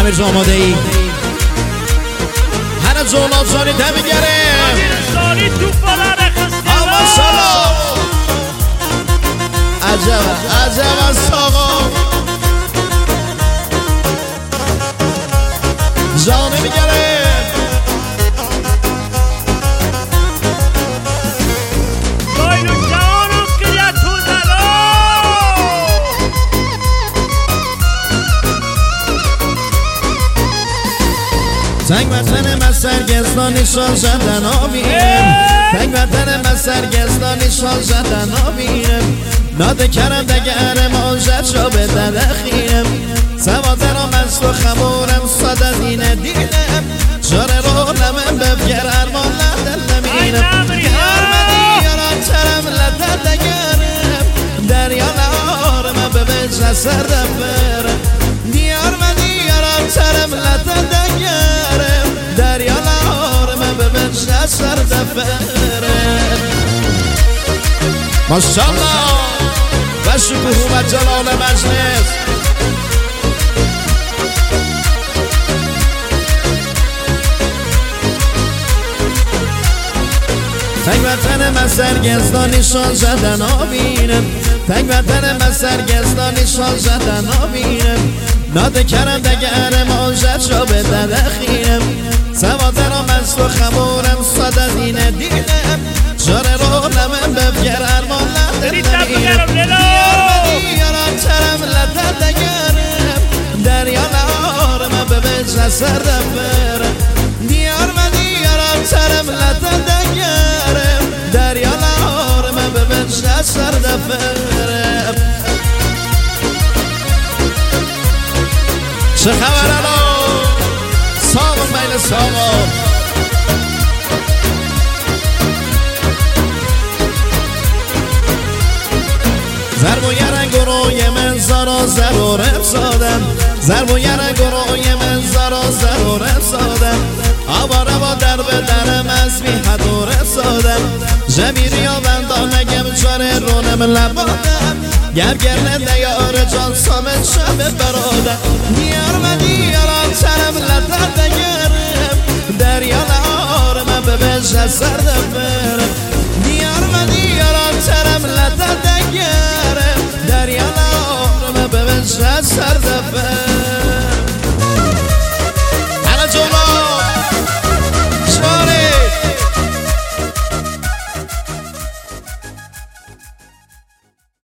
امیر جان آماده ای؟ هر جولاد جانی دمیگره امیر جانی تو بالا رخصتی اما سلام عجب از آقا جانی میگره دایلو جانو کریا تو دلو تنگ وطن من سرگزدانی شان زدن آبیم تنگ وطن من سرگزدانی شان زدن آبیم ناده کرم دگرم آنجد را به ددخیم سوادرم از تو خمورم ساده دینه دینم جاره رو لمن بفگر ارمان لدن نمینم یارمدی یاران ترم لدن دگرم دریا لارم به بجه سردم برم دیارمدی یاران ترم لدن دگرم دریا لارم به بجه سردم برم ماشالله و شکوه و جلال مجلس تنگ وطن من سرگزدانی شان زدن آبینم تنگ وطن من سرگزدانی شان زدن آبینم ناده کرم دگرم آنجد را به ددخیم سوادرم از تو خمورم ساده دینه دینم جاره رو لمن بفگر ارمان لدن نمینم دیارمدی یاران ترم لدن دگرم دریا لارم به بجه سردم برم دیارمدی یاران ترم لدن دگرم دریا لارم به بجه سردم برم چه خبر الان سامون بین سامون ضرب و یه رنگ و روی من زارا ضرورم سادم ضرب و یه رنگ و روی من زارا ضرورم سادم آواره با در به درم از بی حدورم سادم جمیری ها بندان نگم جاره رونم لبادم گرگرنه دیار جان سامن شب برادم دیارمدی یاران ترم لدن دگرم دریا لارم به بجه سردم برم